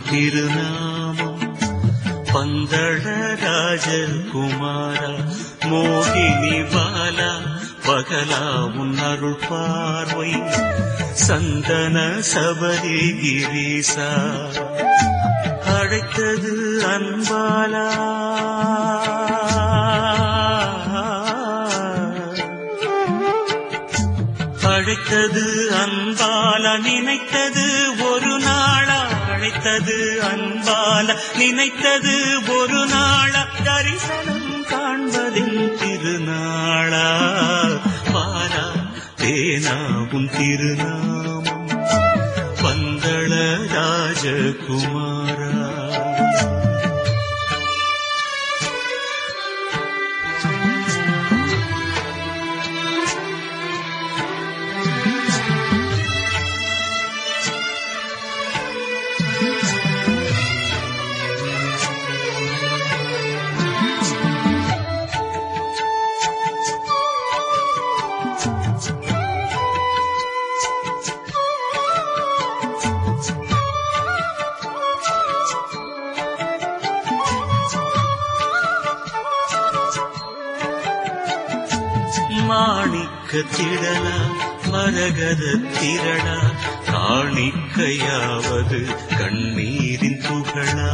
திருநாமம் பந்தள ராஜகுமாரா மோகினி பாலா பகலா உன் அருள் பார்வை சந்தன சபரி கிரீசா அழைத்தது அன்பாலா அழைத்தது அன்பால நினைத்தது ஒரு நாளா அழைத்தது அன்பால நினைத்தது ஒரு நாளா தரிசனம் காண்பதின் திருநாளா பாலா தேனா உன் திருநாமம் பந்தள ராஜகுமாரா மாணிக்க திடலா மரகத திரளா காணிக்கையாவது கண்ணீரின் துகளா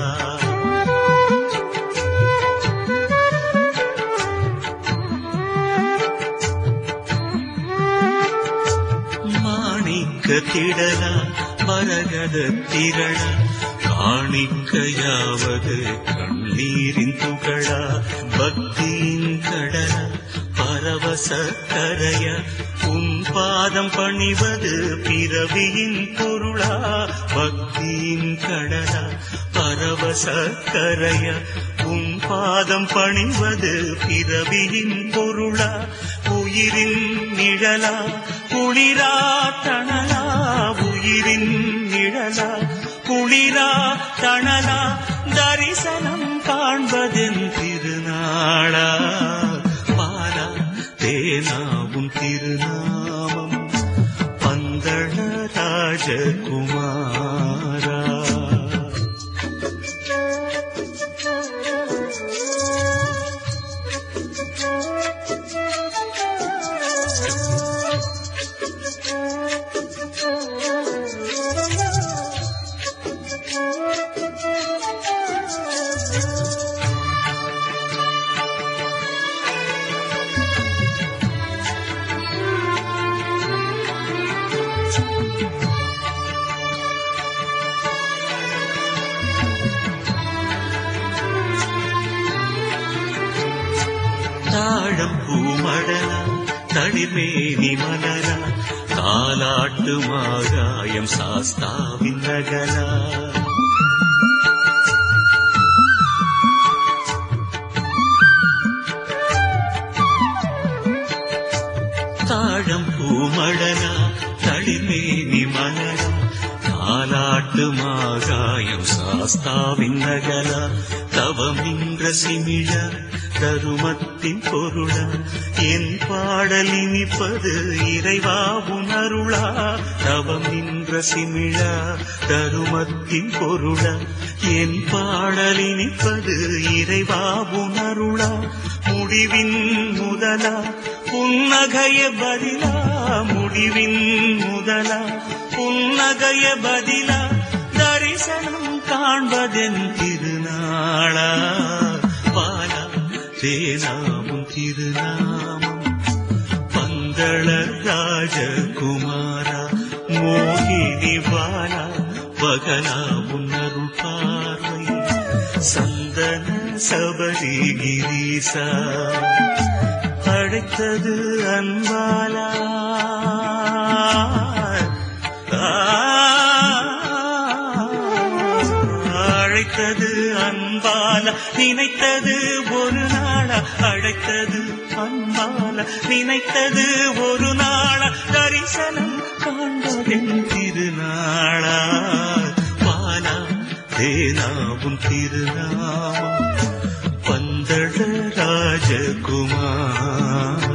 மாணிக்க திடலா மரகத திரளா காணிக்கையாவது கண்ணீரின் துகளா பக்தியின் கடலா பரவச கரைய உன் பாதம் பணிவது பிறவியின் பொருளா பக்தியின் கடலா பரவச கரைய உன் பாதம் பணிவது பிறவியின் பொருளா உயிரின் நிழலா குளிரா தணலா உயிரின் நிழலா குளிரா தணலா தரிசனம் காண்பதென் திருநாளா தேனாவும் திருநாமம் பந்தள ராஜகுமாரா தாழம் பூமடலா தளிர்மேனி மலரா காலாட்டு மாகாயம் சாஸ்தாவின் நகலா தாழம் பூமடலா தளிர்மேனி மலரா காலாட்டு மாகாயம் சாஸ்தாவின் நகலா தவமின்ற சிமிழ தருமத்தின் பொருளா என் பாடல் இனிப்பது இறைவா உணருளா தவம் நின்ற சிமிழா தருமத்தின் பொருளா என் பாடல் இனிப்பது இறைவா உணருளா முடிவின் முதலா புன்னகைய பதிலா முடிவின் முதலா புன்னகைய பதிலா தரிசனம் காண்பதென் திருநாளா பாலா தேனாவும் திருநாமம் பந்தள ராஜகுமாரா மோகினி பாலா பகலாவும் அருள் பார்வை சந்தன சபரி கிரீசா அழைத்தது அன்பாலா அழைத்தது அன்பால நினைத்தது ஒரு நாளா அழைத்தது அன்பால நினைத்தது ஒரு நாளா தரிசனம் காண்பதென் திருநாளா பாலா தேனாவும் திருநாமம் பந்தள ராஜகுமார்